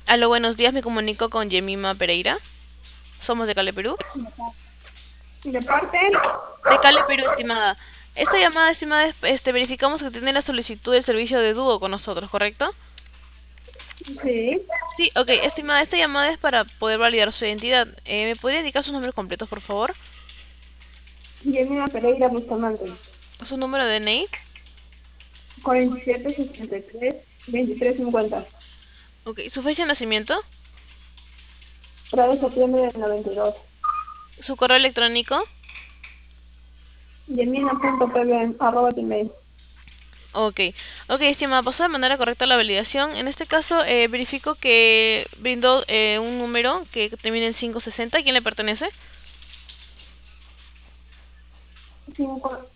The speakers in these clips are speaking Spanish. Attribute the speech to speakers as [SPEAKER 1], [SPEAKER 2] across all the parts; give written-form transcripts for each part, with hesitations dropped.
[SPEAKER 1] Aló, buenos días, me comunico con Yemima Pereira. Somos de Cale, Perú.
[SPEAKER 2] De parte,
[SPEAKER 1] De Cale, Perú, estimada. Esta llamada, estimada, verificamos que tiene la solicitud del servicio de dúo con nosotros, ¿correcto?
[SPEAKER 2] sí.
[SPEAKER 1] Sí, ok, estimada, esta llamada es para poder validar su identidad. ¿Me podría indicar sus nombres completos, por favor?
[SPEAKER 2] Yemina Pereira Bustamante.
[SPEAKER 1] Su número de DNI.
[SPEAKER 2] 47 63 23 50.
[SPEAKER 1] Ok, su fecha de nacimiento.
[SPEAKER 2] 3 de septiembre del 92.
[SPEAKER 1] Su correo electrónico.
[SPEAKER 2] Yemina.pb@gmail.
[SPEAKER 1] Ok, ok, estimada, pasó de manera correcta la validación. En este caso, verifico que brindó un número que termina en 560. ¿A quién le pertenece?
[SPEAKER 2] 5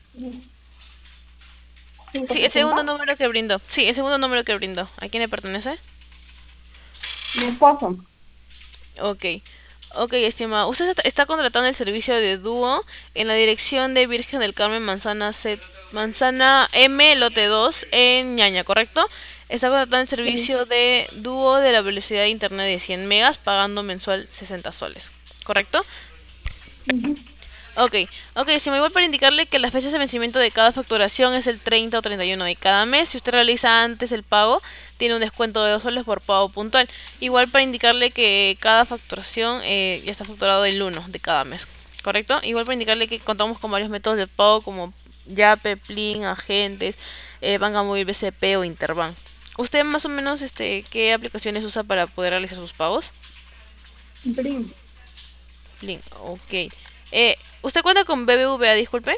[SPEAKER 1] Sí, el segundo
[SPEAKER 2] 560.
[SPEAKER 1] número que brindó. Sí, el segundo número que brindó. ¿A quién le pertenece?
[SPEAKER 2] Mi esposo.
[SPEAKER 1] Ok. Ok, estimado. Usted está contratando el servicio de dúo en la dirección de Virgen del Carmen Manzana M, lote 2 en Ñaña, ¿correcto? Está contratando el
[SPEAKER 2] Sí.
[SPEAKER 1] servicio de dúo de la velocidad de internet de 100 megas, pagando mensual 60 soles, ¿correcto?
[SPEAKER 2] Ujú.
[SPEAKER 1] Ok, ok, si me igual para indicarle que las fechas de vencimiento de cada facturación es el 30 o 31 de cada mes. Si usted realiza antes el pago, tiene un descuento de 2 soles por pago puntual. Igual para indicarle que cada facturación ya está facturado el 1 de cada mes, ¿correcto? Igual para indicarle que contamos con varios métodos de pago como Yape, Plin, Agentes, Banca Móvil BCP o Interbank. ¿Usted más o menos qué aplicaciones usa para poder realizar sus pagos?
[SPEAKER 2] Brin.
[SPEAKER 1] Plin, ok. ¿Usted cuenta con BBVA, disculpe?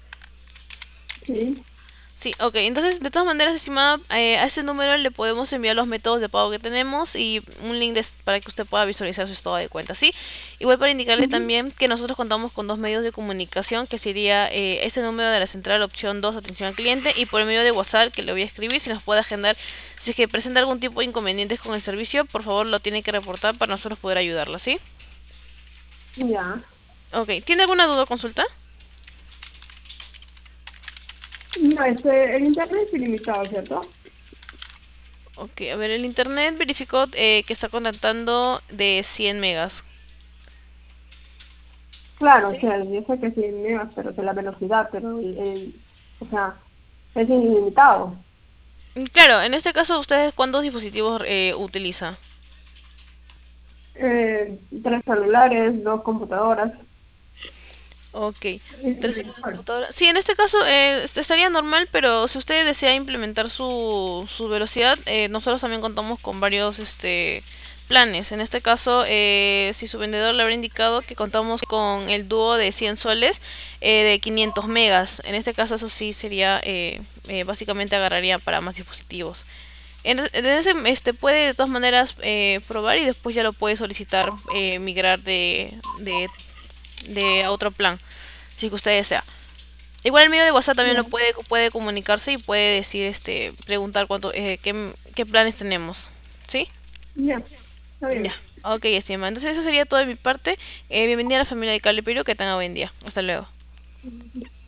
[SPEAKER 2] Sí.
[SPEAKER 1] Sí, ok. Entonces, de todas maneras, estimada, a este número le podemos enviar los métodos de pago que tenemos y un link para que usted pueda visualizar su estado de cuenta, ¿sí? Igual para indicarle
[SPEAKER 2] Ujú.
[SPEAKER 1] también que nosotros contamos con dos medios de comunicación, que sería este número de la central opción 2 atención al cliente, y por el medio de WhatsApp que le voy a escribir, si nos puede agendar. Si es que presenta algún tipo de inconvenientes con el servicio, por favor lo tiene que reportar para nosotros poder ayudarla, ¿sí?
[SPEAKER 2] Ya.
[SPEAKER 1] Ok. ¿Tiene alguna duda o consulta?
[SPEAKER 2] No, el internet es ilimitado, ¿cierto?
[SPEAKER 1] Ok, a ver, el internet verificó que está contactando de 100 megas.
[SPEAKER 2] Claro, o
[SPEAKER 1] ¿Sí?
[SPEAKER 2] sea, yo sé que sí, pero de la velocidad, pero o sea, es ilimitado.
[SPEAKER 1] Claro, en este caso, ¿ustedes cuántos dispositivos utiliza?
[SPEAKER 2] 3 celulares, 2 computadoras.
[SPEAKER 1] Ok,
[SPEAKER 2] Es
[SPEAKER 1] tres
[SPEAKER 2] ilimitado.
[SPEAKER 1] computadoras. Sí, en este caso estaría normal, pero si usted desea implementar su velocidad, nosotros también contamos con varios planes. En este caso, si su vendedor le habrá indicado que contamos con el dúo de 100 soles de 500 megas. En este caso, eso sí sería, básicamente agarraría para más dispositivos. En ese, puede de todas maneras probar y después ya lo puede solicitar migrar de a otro plan, si que usted desea. Igual el medio de WhatsApp también lo
[SPEAKER 2] Ya,
[SPEAKER 1] puede comunicarse y puede decir, preguntar qué planes tenemos. ¿Sí?
[SPEAKER 2] ya, está
[SPEAKER 1] Ya.
[SPEAKER 2] bien.
[SPEAKER 1] Ok, estima. Entonces eso sería todo de mi parte. Bienvenida a la familia de Cali Perú. Que tenga buen día. Hasta luego.